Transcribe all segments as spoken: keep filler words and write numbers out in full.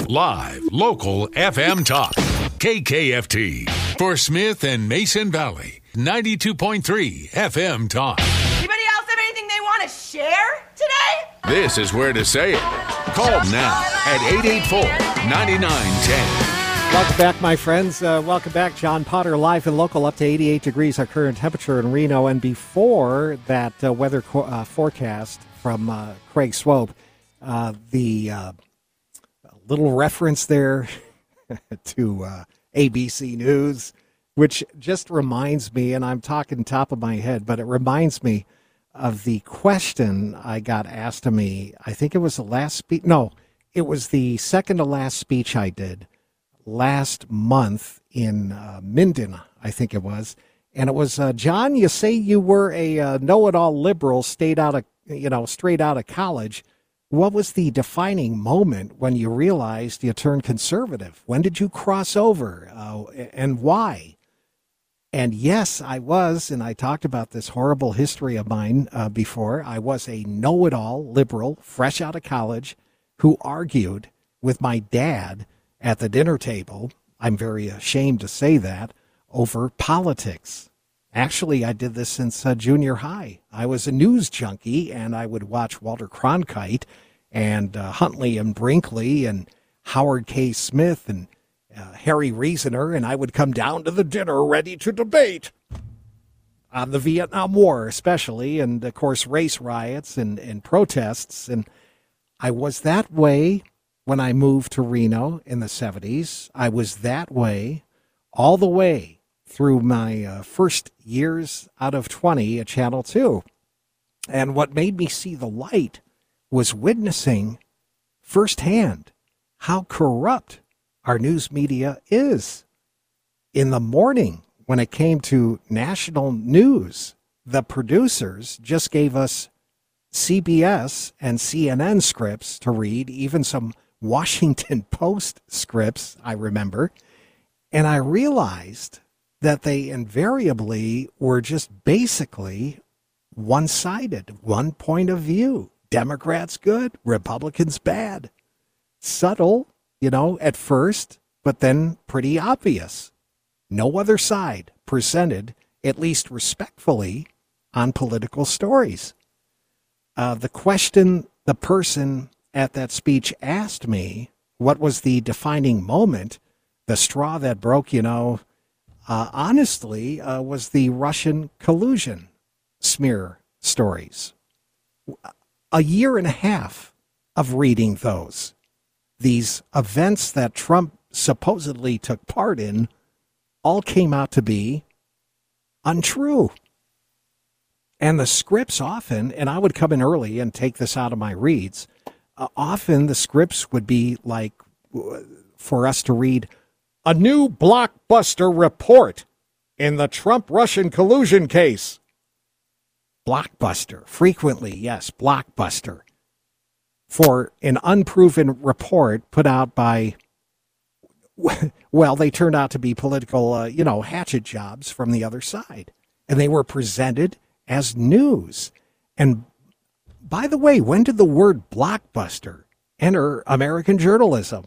Live, local F M talk. K K F T. For Smith and Mason Valley. ninety-two point three F M talk. Anybody else have anything they want to share today? This is where to say it. Call now at eight eight four, nine nine one zero. Welcome back, my friends. Uh, welcome back. John Potter, live and local, up to eighty-eight degrees, our current temperature in Reno. And before that uh, weather co- uh, forecast from uh, Craig Swope, uh, the uh, little reference there to uh, A B C News, which just reminds me, and I'm talking top of my head, but it reminds me of the question I got asked of me. I think it was the last speech. No, it was the second to last speech I did last month in uh, Minden, I think it was. And it was, uh, John, you say you were a uh, know-it-all liberal, stayed out of, you know, straight out of college. What was the defining moment when you realized you turned conservative? When did you cross over, uh, and why? And yes, I was, and I talked about this horrible history of mine uh, before. I was a know-it-all liberal, fresh out of college, who argued with my dad at the dinner table, I'm very ashamed to say that, over politics. Actually, I did this since uh, junior high. I was a news junkie, and I would watch Walter Cronkite and uh, Huntley and Brinkley and Howard K. Smith and uh, Harry Reasoner, and I would come down to the dinner ready to debate on the Vietnam War especially, and, of course, race riots and, and protests. And I was that way when I moved to Reno in the seventies. I was that way all the way through my uh, first years out of twenty at Channel two. And what made me see the light was witnessing firsthand how corrupt our news media is. In the morning, when it came to national news, the producers just gave us C B S and C N N scripts to read, even some Washington Post scripts, I remember, and I realized that they invariably were just basically one-sided, one point of view. Democrats good, Republicans bad. Subtle, you know, at first, but then pretty obvious. No other side presented, at least respectfully, on political stories. Uh, the question the person at that speech asked me, what was the defining moment, the straw that broke, you know, uh, honestly, uh, was the Russian collusion smear stories. A year and a half of reading those, these events that Trump supposedly took part in, all came out to be untrue. And the scripts often, and I would come in early and take this out of my reads, Uh, often the scripts would be like, for us to read, a new blockbuster report in the Trump-Russian collusion case. Blockbuster, frequently, yes, blockbuster. For an unproven report put out by, well, they turned out to be political, uh, you know, hatchet jobs from the other side. And they were presented as news. And by the way, when did the word blockbuster enter American journalism?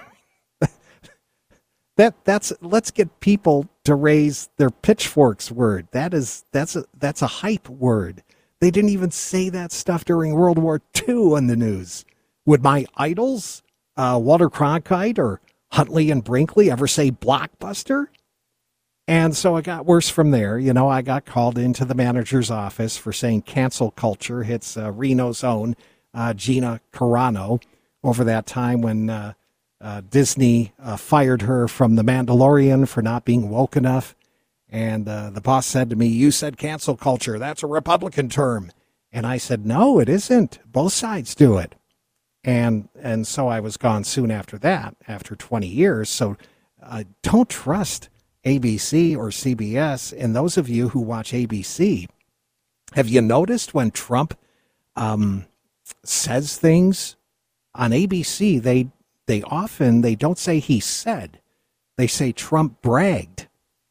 that that's let's get people to raise their pitchforks word. That is that's a that's a hype word. They didn't even say that stuff during World War Two on the news. Would my idols, uh, Walter Cronkite or Huntley and Brinkley, ever say blockbuster? And so it got worse from there. You know, I got called into the manager's office for saying cancel culture hits uh, Reno's own uh, Gina Carano over that time when uh, uh, Disney uh, fired her from The Mandalorian for not being woke enough. And uh, the boss said to me, you said cancel culture. That's a Republican term. And I said, no, it isn't. Both sides do it. And and so I was gone soon after that, after twenty years. So uh, don't trust A B C or C B S. And those of you who watch A B C, have you noticed when Trump um, says things on A B C, they they often, they don't say he said, they say Trump bragged.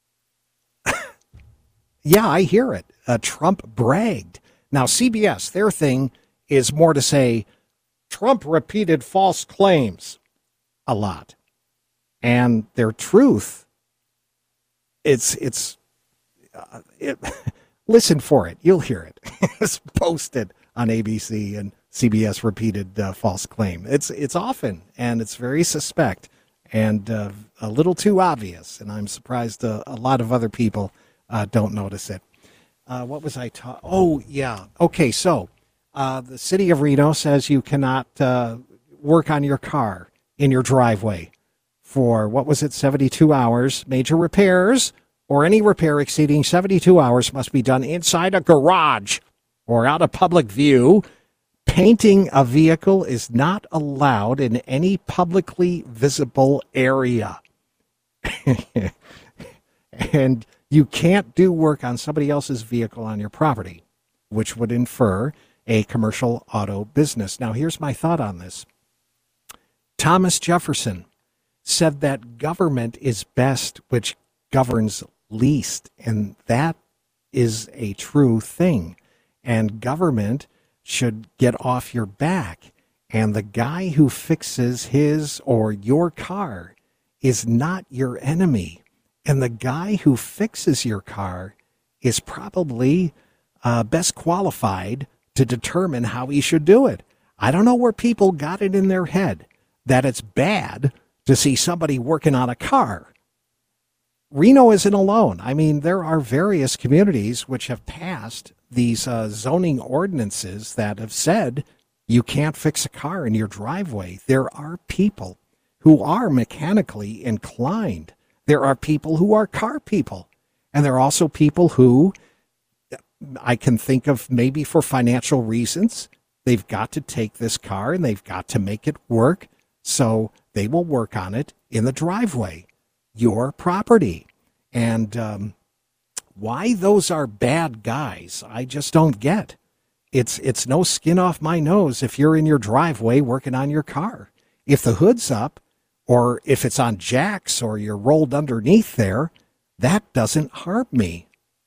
Yeah, I hear it. Uh, Trump bragged. Now, C B S, their thing is more to say, Trump repeated false claims. a lot. And their truth, it's, it's, uh, it, listen for it. You'll hear it. It's posted on A B C, and C B S repeated uh, false claim. It's, it's often, and it's very suspect and uh, a little too obvious. And I'm surprised uh, a lot of other people uh, don't notice it. Uh, what was I taught? Oh, yeah. Okay, so uh, the city of Reno says you cannot uh, work on your car in your driveway for, what was it, seventy-two hours. Major repairs or any repair exceeding seventy-two hours must be done inside a garage or out of public view. Painting a vehicle is not allowed in any publicly visible area. And you can't do work on somebody else's vehicle on your property, which would infer a commercial auto business. Now, here's my thought on this. Thomas Jefferson said that government is best which governs least, and that is a true thing. And government should get off your back. And the guy who fixes his or your car is not your enemy. And the guy who fixes your car is probably uh, best qualified to determine how he should do it. I don't know where people got it in their head that it's bad to see somebody working on a car. Reno isn't alone. I mean, there are various communities which have passed these uh, zoning ordinances that have said you can't fix a car in your driveway. There are people who are mechanically inclined. There are people who are car people. And there are also people who I can think of maybe for financial reasons. They've got to take this car and they've got to make it work. So they will work on it in the driveway, your property. And um, why those are bad guys, I just don't get. It's it's no skin off my nose if you're in your driveway working on your car. If the hood's up, or if it's on jacks, or you're rolled underneath there, that doesn't harm me.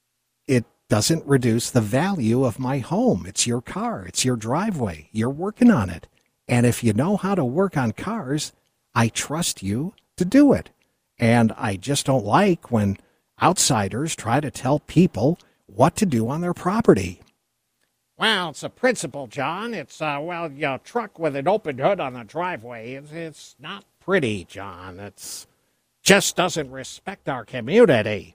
It doesn't reduce the value of my home. It's your car. It's your driveway. You're working on it. And if you know how to work on cars, I trust you to do it. And I just don't like when outsiders try to tell people what to do on their property. Well, it's a principle, John. It's, uh, well, a truck with an open hood on the driveway. It's, it's not pretty, John. It's just doesn't respect our community.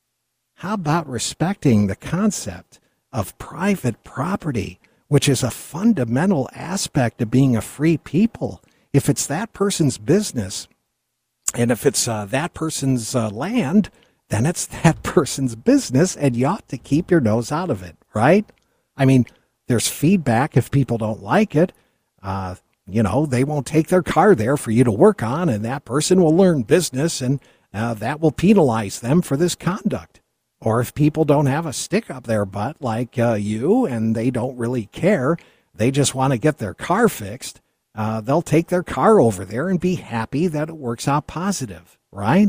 How about respecting the concept of private property, which is a fundamental aspect of being a free people? If it's that person's business, and if it's uh, that person's uh, land, then it's that person's business, and you ought to keep your nose out of it, right? I mean, there's feedback if people don't like it. Uh, you know, they won't take their car there for you to work on, and that person will learn business, and uh, that will penalize them for this conduct. Or if people don't have a stick up their butt like uh, you, and they don't really care, they just want to get their car fixed, uh, they'll take their car over there and be happy that it works out positive, right?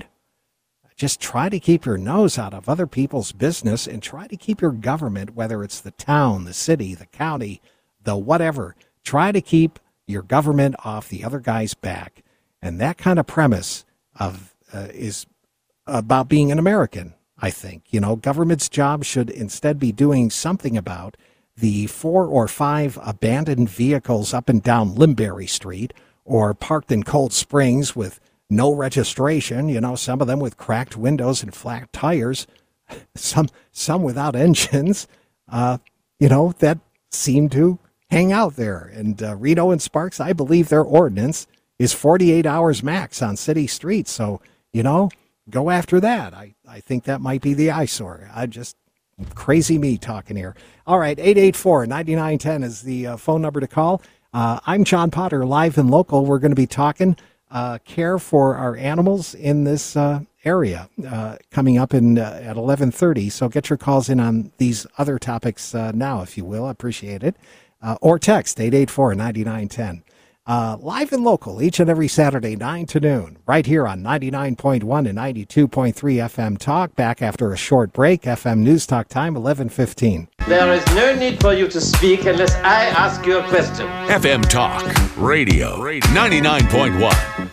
Just try to keep your nose out of other people's business and try to keep your government, whether it's the town, the city, the county, the whatever, try to keep your government off the other guy's back. And that kind of premise of uh, is about being an American, I think. You know, government's job should instead be doing something about the four or five abandoned vehicles up and down Limberry Street or parked in Cold Springs with no registration, you know, some of them with cracked windows and flat tires, some some without engines, uh, you know, that seem to hang out there. And uh, Reno and Sparks, I believe their ordinance is forty-eight hours max on city streets. So, you know, go after that. I, I think that might be the eyesore. I just, crazy me talking here. All right, eight eight four, nine nine one zero is the uh, phone number to call. Uh, I'm John Potter, live and local. We're going to be talking Uh, care for our animals in this uh, area uh, coming up in uh, at eleven thirty. So get your calls in on these other topics uh, now, if you will. I appreciate it. Uh, or text eight eight four, nine nine one zero. Uh, live and local each and every Saturday, nine to noon, right here on ninety-nine point one and ninety-two point three F M Talk. Back after a short break. F M News Talk time, eleven fifteen. There is no need for you to speak unless I ask you a question. F M Talk Radio, ninety-nine point one,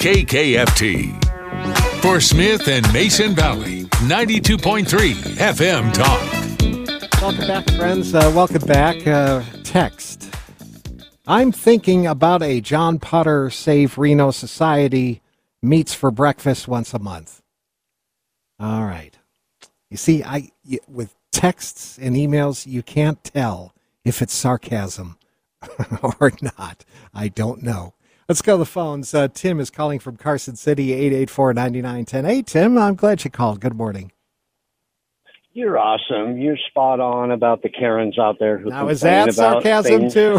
K K F T. For Smith and Mason Valley, ninety-two point three F M Talk. Welcome back, friends. Uh, welcome back. Uh, text. I'm thinking about a John Potter Save Reno Society meets for breakfast once a month. All right. You see, I with texts and emails, you can't tell if it's sarcasm or not. I don't know. Let's go to the phones. Uh, Tim is calling from Carson City, eight eight four, nine nine one zero. Hey, Tim, I'm glad you called. Good morning. You're awesome. You're spot on about the Karens out there who now, is complain that about sarcasm, things. too?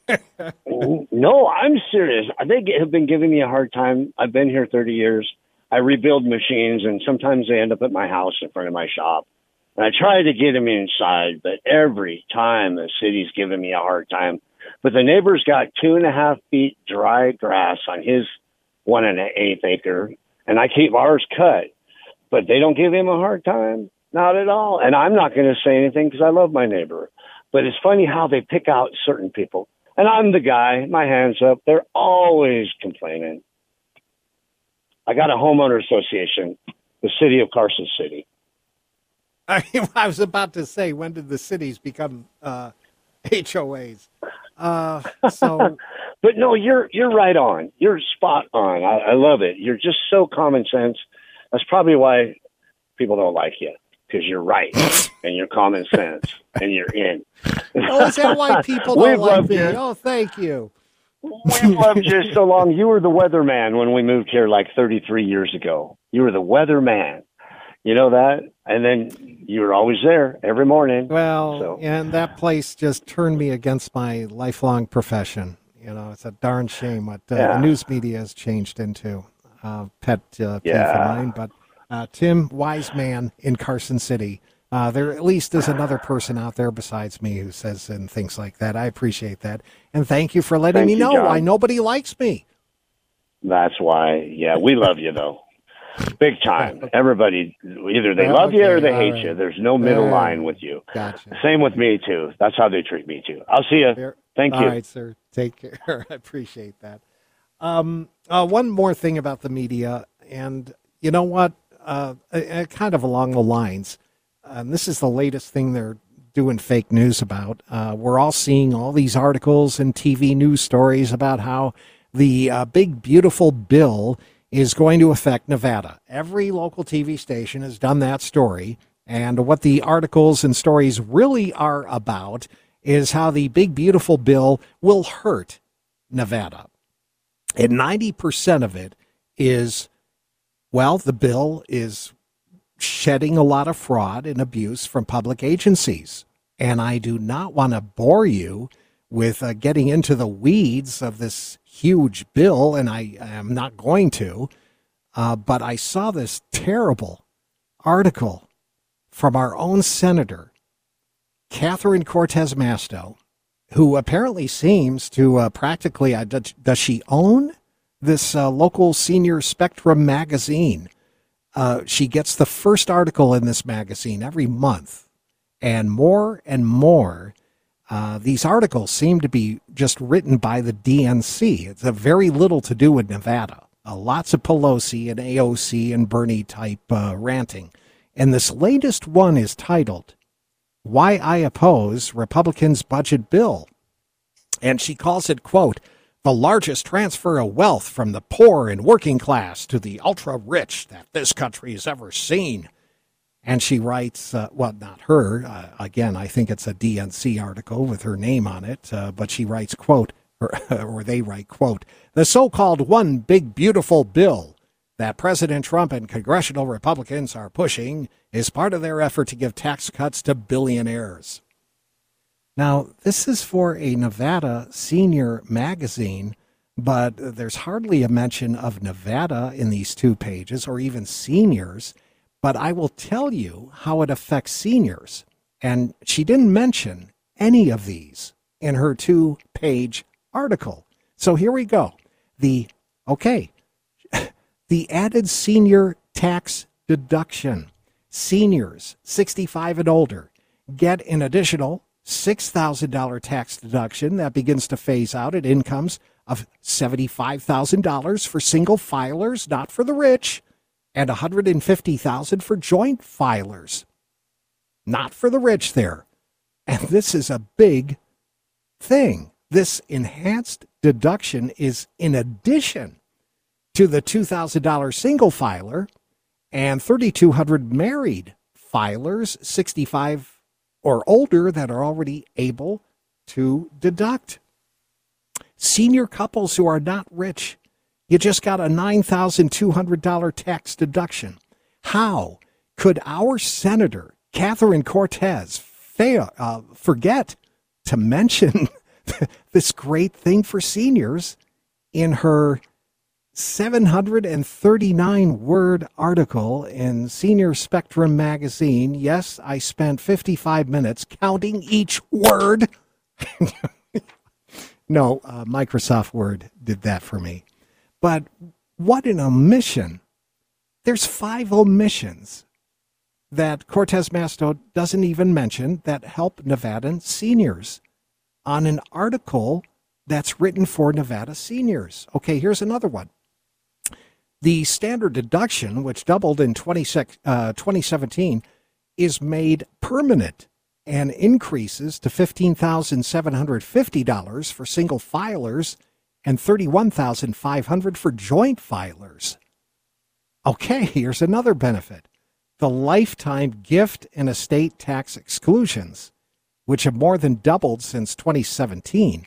No, I'm serious. They have been giving me a hard time. I've been here thirty years. I rebuild machines, and sometimes they end up at my house in front of my shop. And I try to get them inside, but every time the city's giving me a hard time. But the neighbor's got two and a half feet dry grass on his one and an eighth acre, and I keep ours cut. But they don't give him a hard time. Not at all. And I'm not going to say anything because I love my neighbor. But it's funny how they pick out certain people. And I'm the guy, my hands up. They're always complaining. I got a homeowner association, the city of Carson City. I, I was about to say, when did the cities become uh, H O As? Uh, so, But no, you're you're right on. You're spot on. I, I love it. You're just so common sense. That's probably why people don't like you. Because you're right, and you're common sense, and you're in. oh, is that why people We've don't like loved me? you. Oh, thank you. We've loved you so long. You were the weatherman when we moved here like thirty-three years ago. You were the weatherman. You know that? And then you were always there every morning. Well, so. and that place just turned me against my lifelong profession. You know, it's a darn shame what uh, Yeah. the news media has changed into. Uh, pet uh, peeve Yeah. of mine, but uh, Tim, wise man in Carson City. Uh, there at least is another person out there besides me who says and things like that. I appreciate that. And thank you for letting Thank me you, know John. why nobody likes me. That's why. Yeah, we love you, though. Big time. Everybody, either they Yeah, love you or okay, they all hate right. you. There's no middle All line right. with you. Gotcha. Same with me, too. That's how they treat me, too. I'll see you. Fair. Thank All you. right, sir. Take care. I appreciate that. Um, uh, one more thing about the media, and you know what? Uh, uh, kind of along the lines, and this is the latest thing they're doing fake news about. Uh, we're all seeing all these articles and T V news stories about how the uh, big, beautiful bill is going to affect Nevada. Every local T V station has done that story, and what the articles and stories really are about is how the big, beautiful bill will hurt Nevada. And ninety percent of it is, well, the bill is shedding a lot of fraud and abuse from public agencies. And I do not want to bore you with uh, getting into the weeds of this huge bill, and I am not going to. Uh, but I saw this terrible article from our own senator, Catherine Cortez Masto, who apparently seems to uh, practically, uh, does, does she own this uh, local senior Spectrum magazine? Uh, she gets the first article in this magazine every month, and more and more, uh, these articles seem to be just written by the D N C. It's a very little to do with Nevada. Uh, lots of Pelosi and A O C and Bernie type uh, ranting. And this latest one is titled, Why I Oppose Republicans' Budget Bill. And she calls it, quote, the largest transfer of wealth from the poor and working class to the ultra-rich that this country has ever seen. And she writes, uh, well, not her, uh, again, I think it's a D N C article with her name on it, uh, but she writes, quote, or, or they write, quote, the so-called one big beautiful bill that President Trump and congressional Republicans are pushing is part of their effort to give tax cuts to billionaires. Now, this is for a Nevada senior magazine, but there's hardly a mention of Nevada in these two pages or even seniors. But I will tell you how it affects seniors. And she didn't mention any of these in her two-page article. So here we go. The, okay, the added senior tax deduction. Seniors sixty-five and older get an additional six thousand dollars tax deduction that begins to phase out at incomes of seventy-five thousand dollars for single filers, not for the rich, and one hundred fifty thousand dollars for joint filers, not for the rich there. And this is a big thing. This enhanced deduction is in addition to the two thousand dollars single filer and three thousand two hundred dollars married filers, sixty-five or older, that are already able to deduct. Senior couples who are not rich, you just got a nine thousand two hundred dollars tax deduction. How could our Senator Catherine Cortez fail, uh, forget to mention this great thing for seniors in her seven hundred thirty-nine word article in Senior Spectrum magazine? Yes, I spent fifty-five minutes counting each word. No, uh, Microsoft Word did that for me. But what an omission. There's five omissions that Cortez Masto doesn't even mention that help Nevadan seniors on an article that's written for Nevada seniors. Okay, here's another one. The standard deduction, which doubled in twenty seventeen, is made permanent and increases to fifteen thousand seven hundred fifty dollars for single filers and thirty-one thousand five hundred dollars for joint filers. Okay, here's another benefit. The lifetime gift and estate tax exclusions, which have more than doubled since twenty seventeen,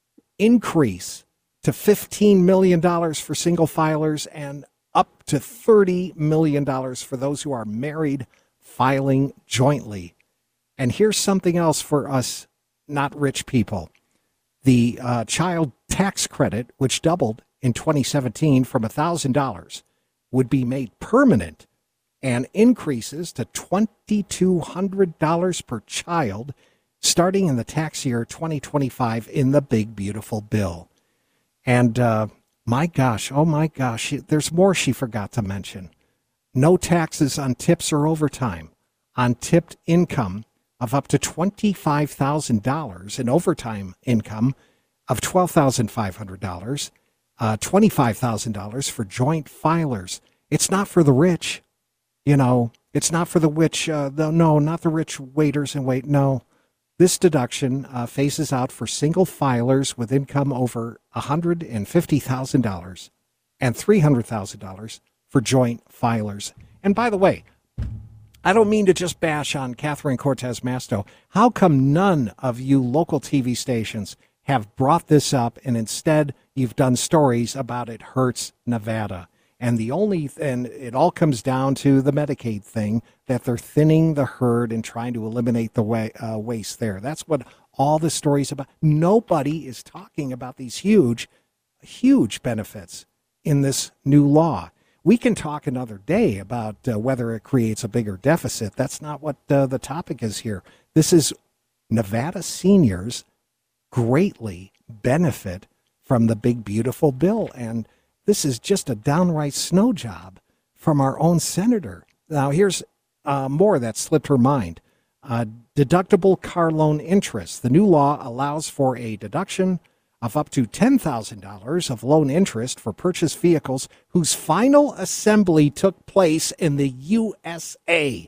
increase to fifteen million dollars for single filers and up to thirty million dollars for those who are married filing jointly. And here's something else for us not rich people. The uh, child tax credit, which doubled in twenty seventeen from one thousand dollars, would be made permanent and increases to two thousand two hundred dollars per child starting in the tax year twenty twenty-five in the big, beautiful bill. And uh, my gosh, oh my gosh, there's more she forgot to mention. No taxes on tips or overtime, on tipped income of up to twenty-five thousand dollars, and overtime income of twelve thousand five hundred dollars, uh, twenty-five thousand dollars for joint filers. It's not for the rich, you know, it's not for the rich, uh, the, no, not the rich waiters and wait, no. This deduction uh, phases out for single filers with income over one hundred fifty thousand dollars and three hundred thousand dollars for joint filers. And by the way, I don't mean to just bash on Catherine Cortez Masto. How come none of you local T V stations have brought this up, and instead you've done stories about it hurts Nevada? And the only, and it all comes down to the Medicaid thing, that they're thinning the herd and trying to eliminate the wa- uh, waste there. That's what all the stories about. Nobody is talking about these huge, huge benefits in this new law. We can talk another day about uh, whether it creates a bigger deficit. That's not what uh, the topic is here. This is Nevada seniors greatly benefit from the big, beautiful bill. And this is just a downright snow job from our own senator. Now, here's uh, more that slipped her mind. Uh, deductible car loan interest. The new law allows for a deduction of up to ten thousand dollars of loan interest for purchased vehicles whose final assembly took place in the U S A.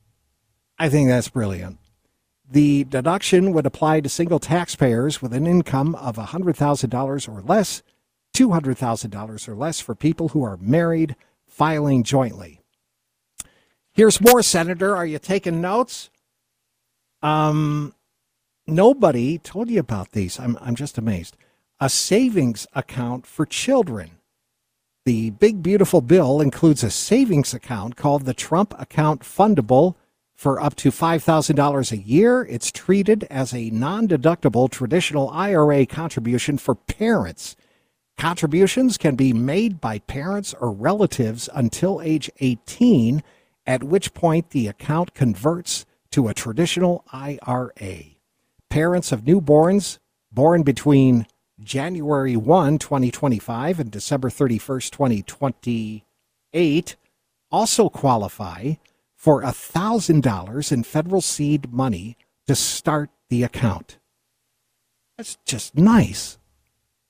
I think that's brilliant. The deduction would apply to single taxpayers with an income of one hundred thousand dollars or less, two hundred thousand dollars or less for people who are married filing jointly. Here's more, Senator. Are you taking notes? Um... Nobody told you about these. I'm I'm just amazed. A savings account for children. The big, beautiful bill includes a savings account called the Trump Account Fundable for up to five thousand dollars a year. It's treated as a non-deductible traditional I R A contribution for parents. Contributions can be made by parents or relatives until age eighteen, at which point the account converts to a traditional I R A. Parents of newborns born between January first, twenty twenty-five and December thirty-first, twenty twenty-eight also qualify for one thousand dollars in federal seed money to start the account. That's just nice.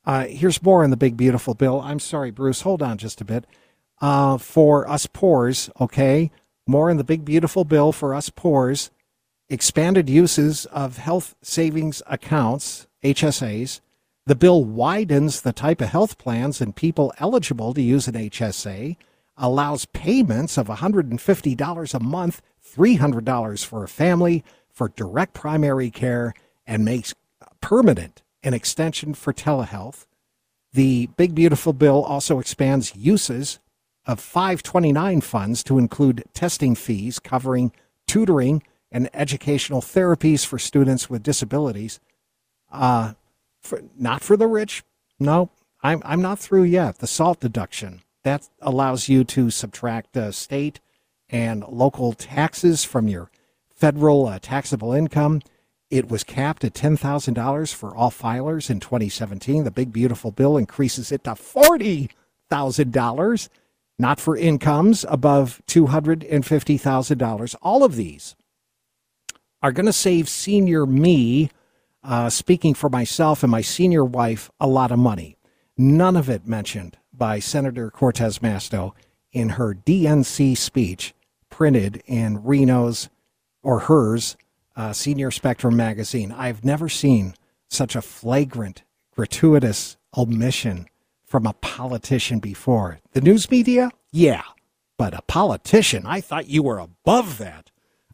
Uh, here's more in the big, beautiful bill. I'm sorry, Bruce. Hold on just a bit. Uh, for us poors, okay? More in the big, beautiful bill for us poors. Expanded uses of health savings accounts, H S As. The bill widens the type of health plans and people eligible to use an H S A, allows payments of one hundred fifty dollars a month, three hundred dollars for a family, for direct primary care, and makes permanent an extension for telehealth. The big, beautiful bill also expands uses of five twenty-nine funds to include testing fees covering tutoring and educational therapies for students with disabilities. Uh, for, not for the rich. No, I'm, I'm not through yet. The SALT deduction, that allows you to subtract uh, state and local taxes from your federal uh, taxable income. It was capped at ten thousand dollars for all filers in twenty seventeen. The big, beautiful bill increases it to forty thousand dollars, not for incomes above two hundred fifty thousand dollars. All of these are going to save senior me, uh, speaking for myself and my senior wife, a lot of money. None of it mentioned by Senator Cortez Masto in her D N C speech printed in Reno's or hers uh, Senior Spectrum magazine. I've never seen such a flagrant, gratuitous omission from a politician before. The news media? Yeah. But a politician, I thought you were above that.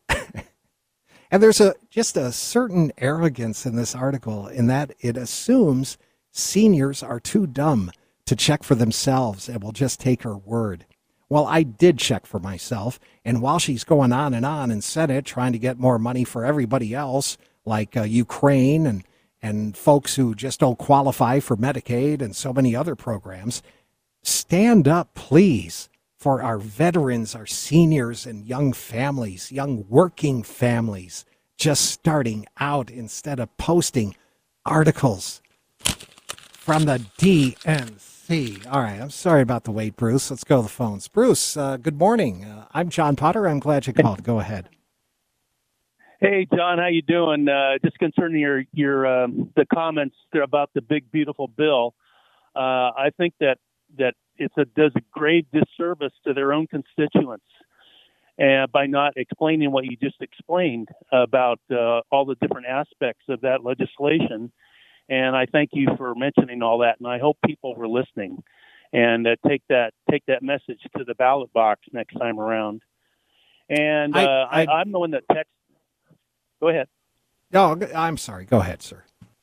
And there's a just a certain arrogance in this article in that it assumes seniors are too dumb to check for themselves and will just take her word. Well, I did check for myself, and while she's going on and on in Senate trying to get more money for everybody else, like uh, Ukraine and, and folks who just don't qualify for Medicaid and so many other programs, stand up, please, for our veterans, our seniors, and young families, young working families, just starting out instead of posting articles from the D N C. All right, I'm sorry about the wait, Bruce. Let's go to the phones. Bruce, uh, good morning. Uh, I'm John Potter. I'm glad you called. Go ahead. Hey, John, how you doing? Uh, just concerning your your um, the comments there about the big, beautiful bill, uh, I think that that it's a does a grave disservice to their own constituents, and by not explaining what you just explained about uh, all the different aspects of that legislation. And I thank you for mentioning all that, and I hope people were listening and uh, take that take that message to the ballot box next time around. And uh, I, I, I'm the one that text. Go ahead. No, I'm sorry. Go ahead, sir.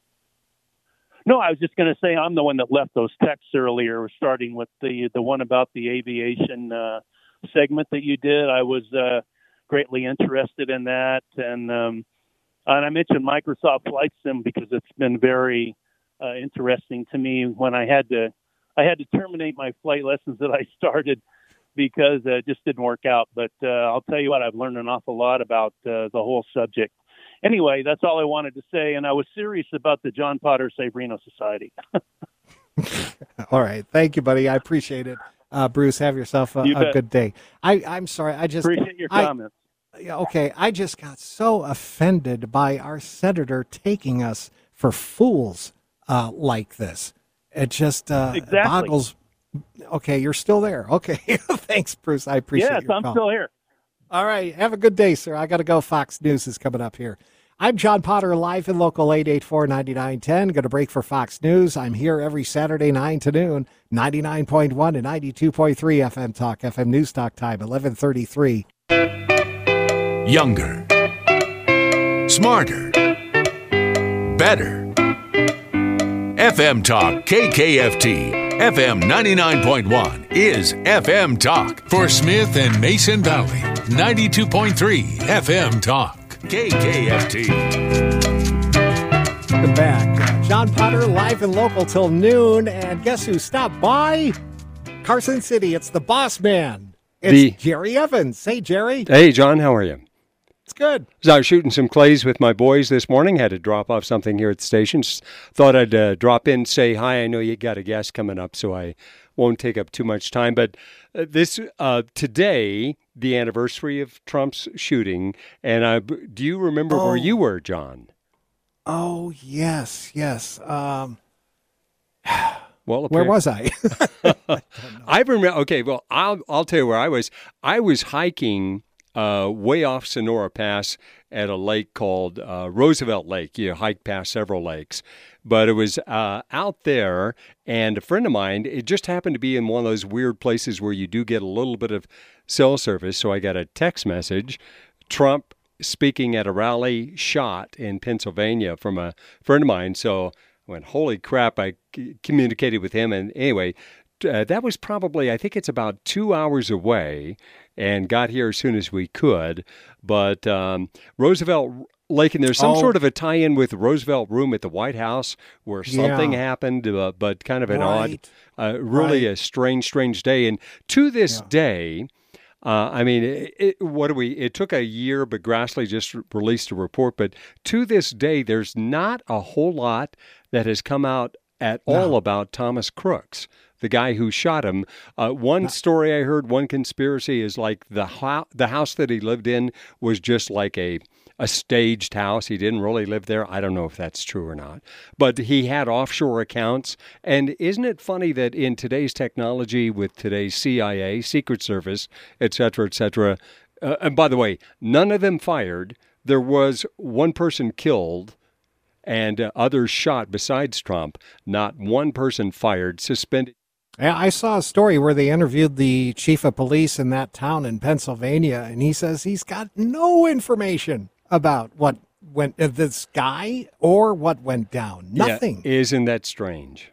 No, I was just going to say I'm the one that left those texts earlier, starting with the the one about the aviation uh, segment that you did. I was uh, greatly interested in that, and um, and I mentioned Microsoft Flight Sim because it's been very uh, interesting to me when I had to I had to terminate my flight lessons that I started because uh, it just didn't work out. But uh, I'll tell you what, I've learned an awful lot about uh, the whole subject. Anyway, that's all I wanted to say, and I was serious about the John Potter Save Reno Society. All right. Thank you, buddy. I appreciate it. Uh, Bruce, have yourself a, You a good day. I, I'm sorry. I just Appreciate your I, comments. Yeah, okay, I just got so offended by our senator taking us for fools uh, like this. It just uh, Exactly. boggles. Okay, you're still there. Okay, thanks, Bruce. I appreciate Yes, your I'm call. still here. All right, have a good day, sir. I got to go. Fox News is coming up here. I'm John Potter, live in local eight eight four, nine nine one zero. Going to break for Fox News. I'm here every Saturday, nine to noon, ninety-nine point one and ninety-two point three F M Talk, F M News Talk time, eleven thirty-three. Younger, smarter, better. F M Talk K K F T, F M ninety-nine point one is F M Talk for Smith and Mason Valley, ninety-two point three F M Talk, K K F T. Welcome back. Uh, John Potter, live and local till noon. And guess who stopped by? Carson City. It's the boss man. It's The- Jerry Evans. Hey, Jerry. Hey, John, how are you? It's good. So I was shooting some clays with my boys this morning. Had to drop off something here at the station. Just thought I'd uh, drop in, say hi. I know you got a guest coming up, so I won't take up too much time. But uh, this uh, today, the anniversary of Trump's shooting, and I, do you remember Oh. where you were, John? Oh, yes, yes. Um, Well, Where was I? I remember. Okay, well, I'll I'll tell you where I was. I was hiking uh, way off Sonora Pass at a lake called uh, Roosevelt Lake. You hike past several lakes, but it was uh, out there. And a friend of mine, it just happened to be in one of those weird places where you do get a little bit of cell service. So I got a text message, Trump speaking at a rally shot in Pennsylvania from a friend of mine. So I went, holy crap, I c- communicated with him. And anyway, uh, that was probably, I think it's about two hours away, and got here as soon as we could. But um, Roosevelt Lake, and there's some Oh. sort of a tie-in with Roosevelt Room at the White House where something Yeah. happened, uh, but kind of an Right. odd, uh, really Right. a strange, strange day. And to this Yeah. day, Uh, I mean, it, it, what do we? It took a year, but Grassley just re- released a report. But to this day, there's not a whole lot that has come out at all about Thomas Crooks, the guy who shot him. Uh, one story I heard, one conspiracy is like the ho- the house that he lived in was just like a a staged house. He didn't really live there. I don't know if that's true or not. But he had offshore accounts. And isn't it funny that in today's technology with today's C I A, Secret Service, et cetera, et cetera, uh, and by the way, none of them fired. There was one person killed and uh, others shot besides Trump. Not one person fired, suspended. Yeah, I saw a story where they interviewed the chief of police in that town in Pennsylvania, and he says he's got no information about what went uh, this guy or what went down. Nothing. Yeah, isn't that strange?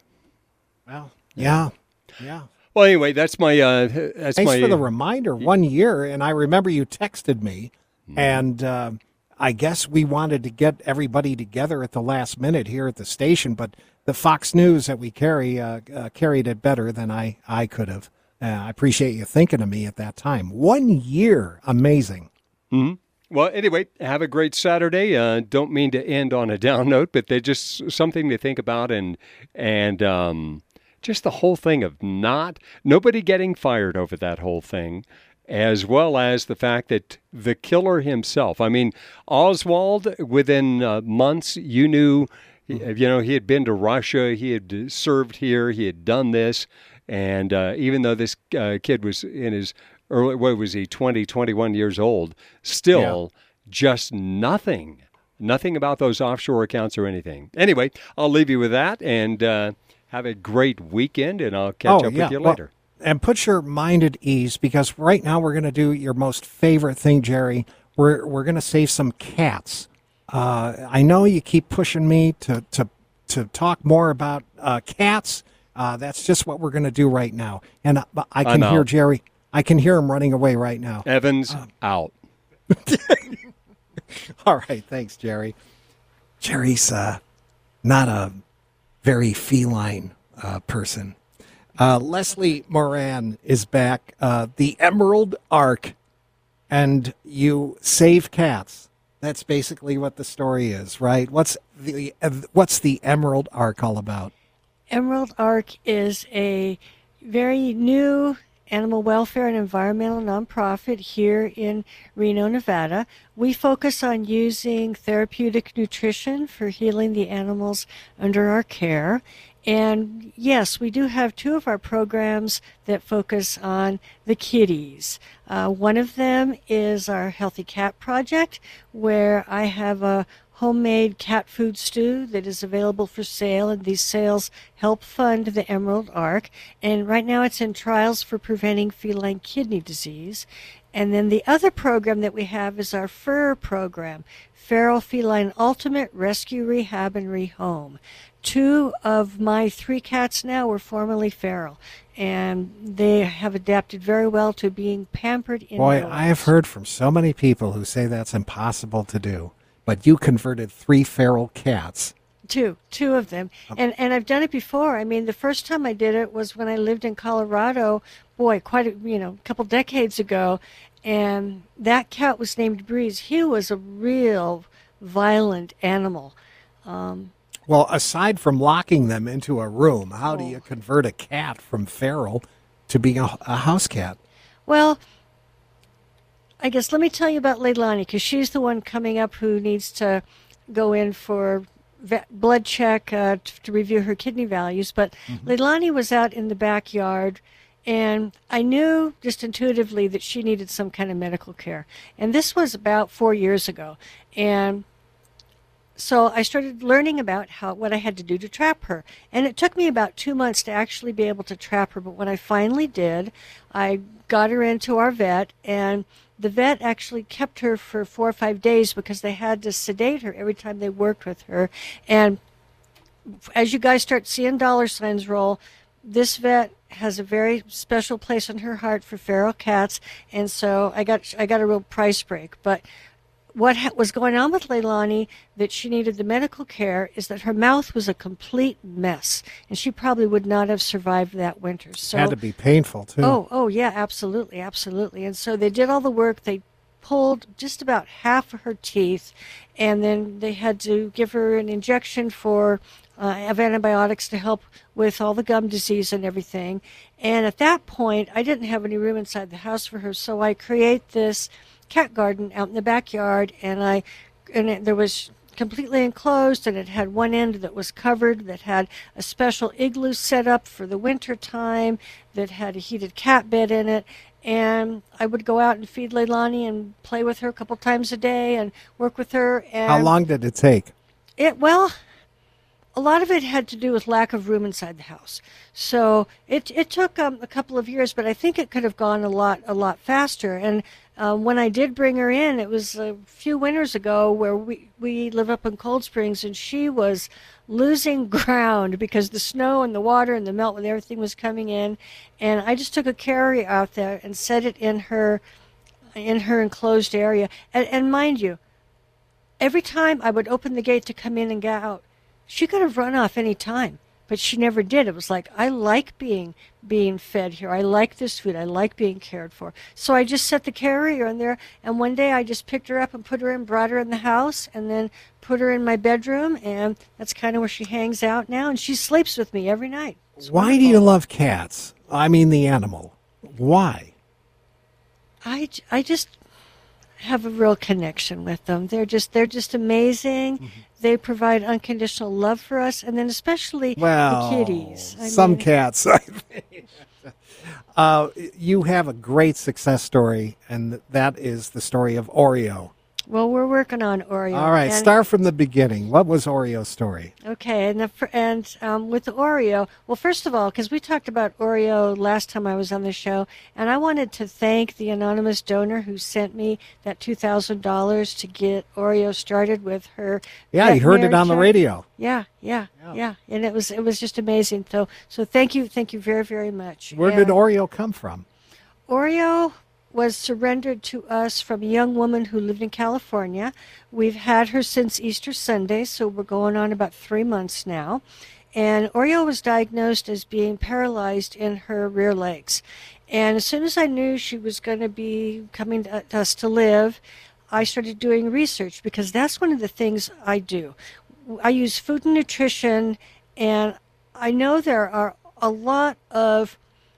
Well, yeah, yeah. Well, anyway, that's my uh, that's Thanks my for the reminder. One year, and I remember you texted me, and uh, I guess we wanted to get everybody together at the last minute here at the station, but the Fox News that we carry uh, uh, carried it better than I, I could have. Uh, I appreciate you thinking of me at that time. One year. Amazing. Mm-hmm. Well, anyway, have a great Saturday. Uh, don't mean to end on a down note, but they're just something to think about, and and um, just the whole thing of not nobody getting fired over that whole thing, as well as the fact that the killer himself. I mean, Oswald, within uh, months, you knew, you know, he had been to Russia, he had served here, he had done this, and uh, even though this uh, kid was in his early, what was he, twenty, twenty-one years old, still just nothing, nothing about those offshore accounts or anything. Anyway, I'll leave you with that, and uh, have a great weekend, and I'll catch Oh, up yeah. with you Well, later. and put your mind at ease, because right now we're going to do your most favorite thing, Jerry. We're we're going to save some cats. Uh, I know you keep pushing me to to to talk more about uh, cats. Uh, that's just what we're going to do right now. And I, I can I'm hear out. Jerry. I can hear him running away right now. Evans out. All right, thanks, Jerry. Jerry's uh, not a very feline uh, person. Uh, Leslie Moran is back. Uh, the Emerald Ark, and you save cats. That's basically what the story is, right? What's the uh, what's the Emerald Ark all about? Emerald Ark is a very new animal welfare and environmental nonprofit here in Reno, Nevada. We focus on using therapeutic nutrition for healing the animals under our care. And yes, we do have two of our programs that focus on the kitties. Uh, one of them is our Healthy Cat Project, where I have a homemade cat food stew that is available for sale, and these sales help fund the Emerald Ark. And right now it's in trials for preventing feline kidney disease. And then the other program that we have is our fur program, Feral Feline Ultimate Rescue, Rehab, and Rehome. Two of my three cats now were formerly feral, and they have adapted very well to being pampered in Boy, I have heard from so many people who say that's impossible to do. But you converted three feral cats. Two, two of them. And and I've done it before. I mean, the first time I did it was when I lived in Colorado, boy, quite a, you know, a couple decades ago. And that cat was named Breeze. He was a real violent animal. Um, Well, aside from locking them into a room, how do you convert a cat from feral to being a, a house cat? well, I guess let me tell you about Leilani, because she's the one coming up who needs to go in for vet, blood check uh, t- to review her kidney values. But mm-hmm. Leilani was out in the backyard, and I knew just intuitively that she needed some kind of medical care. And this was about four years ago. And so I started learning about how what I had to do to trap her. And it took me about two months to actually be able to trap her. But when I finally did, I got her into our vet, and the vet actually kept her for four or five days because they had to sedate her every time they worked with her. And as you guys start seeing dollar signs roll, this vet has a very special place in her heart for feral cats, and so I got I got a real price break. But what ha- was going on with Leilani, that she needed the medical care, is that her mouth was a complete mess, and she probably would not have survived that winter. So had to be painful too. Oh, oh yeah, absolutely, absolutely. And so they did all the work. They pulled just about half of her teeth, and then they had to give her an injection for uh, of antibiotics to help with all the gum disease and everything. And at that point, I didn't have any room inside the house for her, so I create this cat garden out in the backyard, and I and it, there was completely enclosed, and it had one end that was covered that had a special igloo set up for the winter time that had a heated cat bed in it. And I would go out and feed Leilani and play with her a couple times a day and work with her. And how long did it take? It well, a lot of it had to do with lack of room inside the house. So it it took um, a couple of years, but I think it could have gone a lot a lot faster. And uh, when I did bring her in, it was a few winters ago where we, we live up in Cold Springs, and she was losing ground because the snow and the water and the melt and everything was coming in. And I just took a carrier out there and set it in her in her enclosed area. And, and mind you, every time I would open the gate to come in and get out, she could have run off any time, but she never did. It was like, I like being being fed here. I like this food. I like being cared for. So I just set the carrier in there, and one day I just picked her up and put her in, brought her in the house, and then put her in my bedroom, and that's kind of where she hangs out now, and she sleeps with me every night. It's Why wonderful. do you love cats? I mean the animal. Why? I, j- I just have a real connection with them. They're just they're just amazing. Mm-hmm. They provide unconditional love for us, and then especially well, the kitties. I some mean, cats, I think. uh, you have a great success story, and that is the story of Oreo. Well, we're working on Oreo. All right, and, start from the beginning. What was Oreo's story? Okay, and the, and um, with the Oreo, well, first of all, because we talked about Oreo last time I was on the show, and I wanted to thank the anonymous donor who sent me that two thousand dollars to get Oreo started with her. Yeah, you heard it on the radio. Yeah, yeah, yeah, yeah, and it was it was just amazing. So, so thank you, thank you very, very much. Where and did Oreo come from? Oreo was surrendered to us from a young woman who lived in California. We've had her since Easter Sunday, so we're going on about three months now. And Oreo was diagnosed as being paralyzed in her rear legs. And as soon as I knew she was going to be coming to us to live, I started doing research, because that's one of the things I do. I use food and nutrition, and I know there are a lot of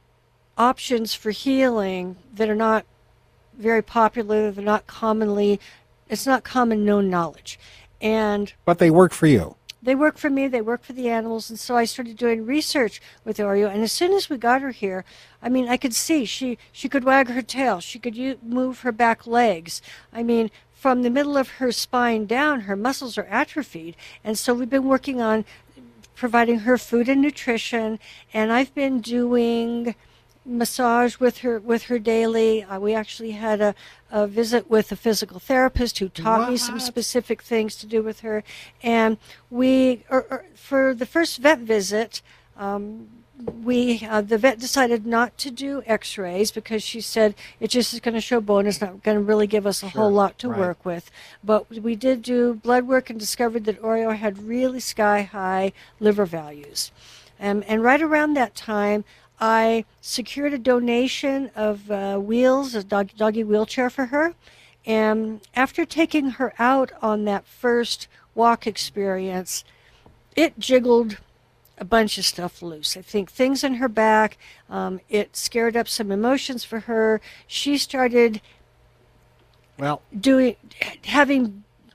options for healing that are not very popular. They're not commonly, it's not common known knowledge. And but they work for you. They work for me, they work for the animals, and so I started doing research with Oreo. And as soon as we got her here, I mean, I could see she, she could wag her tail, she could u- move her back legs. I mean, from the middle of her spine down, her muscles are atrophied. And so we've been working on providing her food and nutrition, and I've been doing massage with her with her daily. Uh, we actually had a, a visit with a physical therapist who taught what? me some specific things to do with her. And we, or, or, for the first vet visit, um, we uh, the vet decided not to do x-rays because she said it just is going to show bone. It's not going to really give us a Sure, whole lot to right. work with. But we did do blood work and discovered that Oreo had really sky-high liver values. Um, and right around that time, I secured a donation of uh, wheels, a dog, doggy wheelchair for her. And after taking her out on that first walk experience, it jiggled a bunch of stuff loose. I think things in her back, um, it scared up some emotions for her. She started Well, doing, having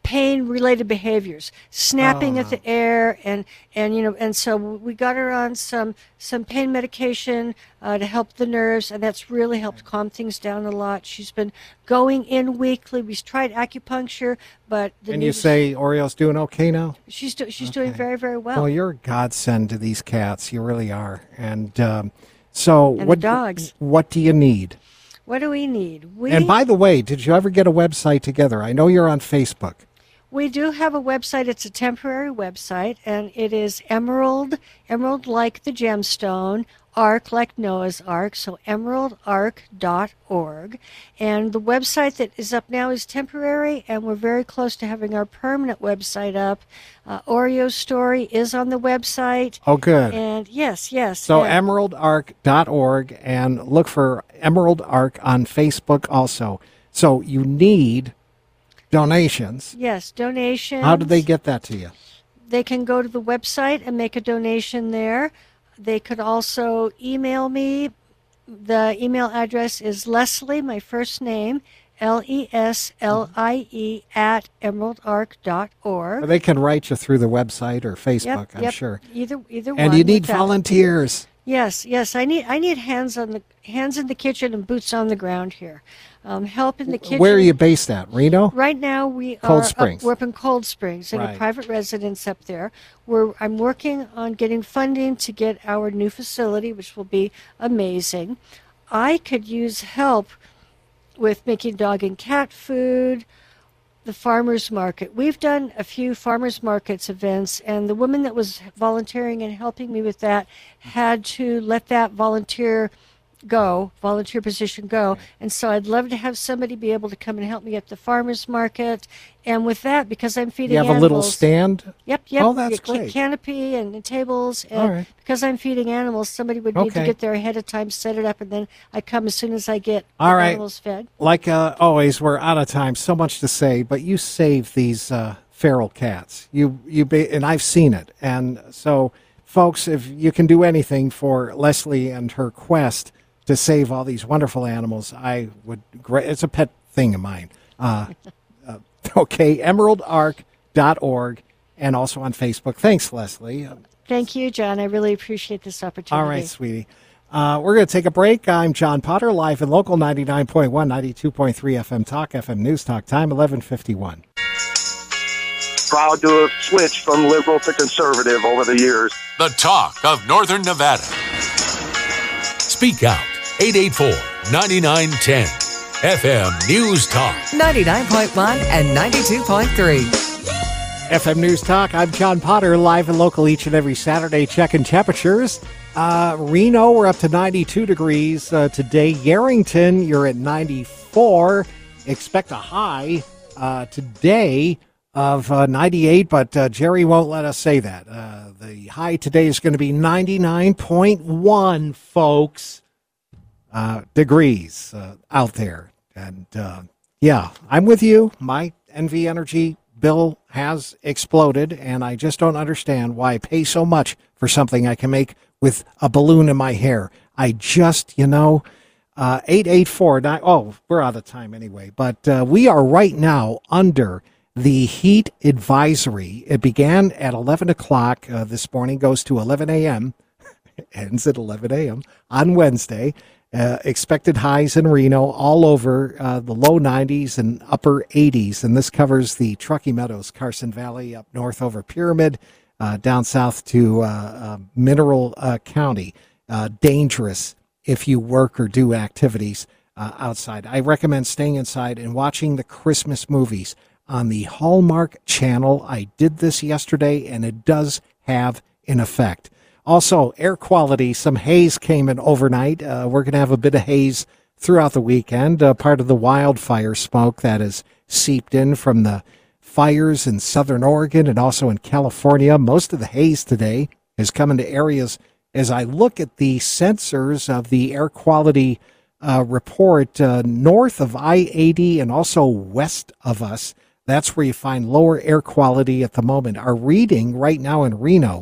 pain-related behaviors, snapping Oh. at the air, and and you know, and so we got her on some some pain medication uh, to help the nerves, and that's really helped calm things down a lot. She's been going in weekly. We've tried acupuncture, but the And you news- say Oreo's doing okay now? she's do, she's doing very very well. Well, you're a godsend to these cats. You really are. And um, so, And the what dogs. What do you need? What do we need? We And by the way, did you ever get a website together? I know you're on Facebook. We do have a website. It's a temporary website, and it is Emerald, Emerald like the gemstone, Ark like Noah's Ark, so emerald ark dot org. And the website that is up now is temporary, and we're very close to having our permanent website up. Uh, Oreo's story is on the website. Oh, good. And yes, yes. So and- emerald ark dot org, and look for Emerald Ark on Facebook also. So you need donations. Yes, donations. How do they get that to you? They can go to the website and make a donation there. They could also email me. The email address is Leslie, my first name, L E S L I E, at emerald ark dot org. Or they can write you through the website or Facebook, Yep, I'm yep. sure. Either either one. And you need with that. volunteers. Yes, yes. I need I need hands on the hands in the kitchen and boots on the ground here. Um, help in the kitchen. Where are you based at? Reno? Right now we Cold are Springs. Up, we're up in Cold Springs in Right. a private residence up there. We're I'm working on getting funding to get our new facility, which will be amazing. I could use help with making dog and cat food, the farmers market. We've done a few farmers markets events, and the woman that was volunteering and helping me with that had to let that volunteer go, volunteer position go. And so I'd love to have somebody be able to come and help me at the farmers market. And with that, because I'm feeding You have animals, a little stand? Yep, yep. Oh, that's ca- great. Canopy and the tables. And All right. because I'm feeding animals, somebody would need Okay. to get there ahead of time, set it up, and then I come as soon as I get All the right. animals fed. Like uh, always, we're out of time. So much to say, but you save these uh, feral cats. You, you, ba- and I've seen it. And so, folks, if you can do anything for Leslie and her quest to save all these wonderful animals, I would. Gra- it's a pet thing of mine. Uh, uh, okay, emerald ark dot org, and also on Facebook. Thanks, Leslie. Thank you, John. I really appreciate this opportunity. All right, sweetie. Uh, we're going to take a break. I'm John Potter, live and local, ninety-nine point one, ninety-two point three F M Talk, F M News Talk, time eleven fifty-one. Proud to have switched from liberal to conservative over the years. The talk of Northern Nevada. Speak out. eight eight four, nine nine one zero. F M News Talk. ninety-nine point one and ninety-two point three. F M News Talk, I'm John Potter, live and local each and every Saturday, checking temperatures. Uh, Reno, we're up to ninety-two degrees uh, today. Yarrington, you're at ninety-four. Expect a high uh, today of uh, ninety-eight, but uh, Jerry won't let us say that. Uh, the high today is going to be ninety-nine point one, folks, uh, degrees uh, out there. And uh, yeah, I'm with you. My N V Energy bill has exploded, and I just don't understand why I pay so much for something I can make with a balloon in my hair. I just, you know, uh, eight eight four nine. Oh, we're out of time anyway, but uh, we are right now under the heat advisory. It began at eleven o'clock uh, this morning, goes to eleven a.m., ends at eleven a.m. on Wednesday. Uh, expected highs in Reno all over uh, the low nineties and upper eighties. And this covers the Truckee Meadows, Carson Valley, up north over Pyramid, uh, down south to uh, uh, Mineral uh, County. Uh, dangerous if you work or do activities uh, outside. I recommend staying inside and watching the Christmas movies on the Hallmark Channel. I did this yesterday, and it does have an effect. Also, air quality, some haze came in overnight. Uh, we're going to have a bit of haze throughout the weekend, uh, part of the wildfire smoke that has seeped in from the fires in southern Oregon and also in California. Most of the haze today is coming to areas, as I look at the sensors of the air quality uh, report, uh, north of I eighty and also west of us. That's where you find lower air quality at the moment. Our reading right now in Reno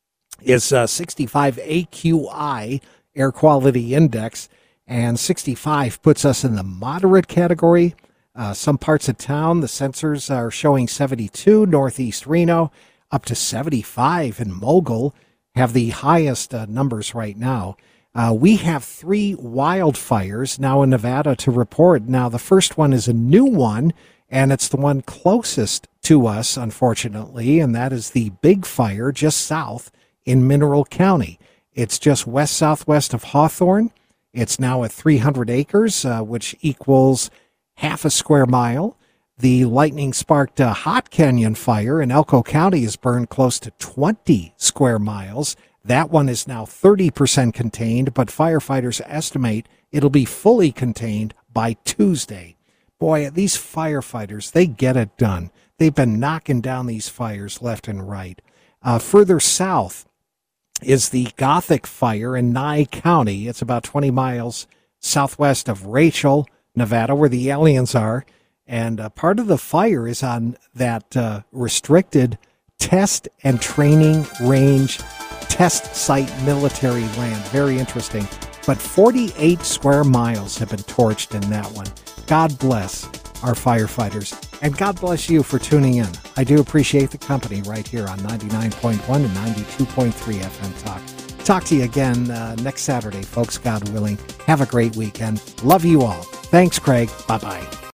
is uh, sixty-five A Q I, air quality index, and sixty-five puts us in the moderate category. Uh, some parts of town, the sensors are showing seventy-two, northeast Reno, up to seventy-five in Mogul, have the highest uh, numbers right now. Uh, we have three wildfires now in Nevada to report. Now, the first one is a new one, and it's the one closest to us, unfortunately, and that is the big fire just south in Mineral County. It's just west-southwest of Hawthorne. It's now at three hundred acres, uh, which equals half a square mile. The lightning-sparked uh, Hot Canyon fire in Elko County has burned close to twenty square miles. That one is now thirty percent contained, but firefighters estimate it'll be fully contained by Tuesday. Boy, these firefighters, they get it done. They've been knocking down these fires left and right. Uh, further south is the Gothic fire in Nye County. It's about twenty miles southwest of Rachel, Nevada, where the aliens are. And uh, part of the fire is on that uh, restricted test and training range test site military land. Very interesting. But forty-eight square miles have been torched in that one. God bless our firefighters. And God bless you for tuning in. I do appreciate the company right here on ninety-nine point one and ninety-two point three F M Talk. Talk to you again uh, next Saturday, folks, God willing. Have a great weekend. Love you all. Thanks, Craig. Bye-bye.